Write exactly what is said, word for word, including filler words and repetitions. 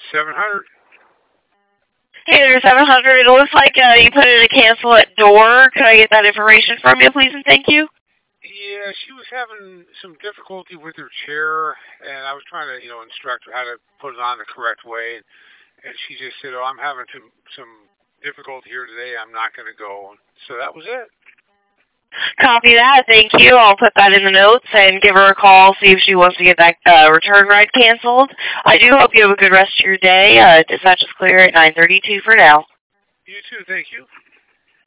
seven hundred. Hey there, seven hundred. It looks like uh, you put in a cancel at door. Could I get that information from you, please, and thank you? Yeah, she was having some difficulty with her chair, and I was trying to, you know, instruct her how to put it on the correct way, and she just said, "Oh, I'm having some some difficulty here today. I'm not going to go." So that was it. Copy that. Thank you. I'll put that in the notes and give her a call, see if she wants to get that uh, return ride canceled. I do hope you have a good rest of your day. Uh, dispatch is clear at nine thirty-two for now. You too. Thank you.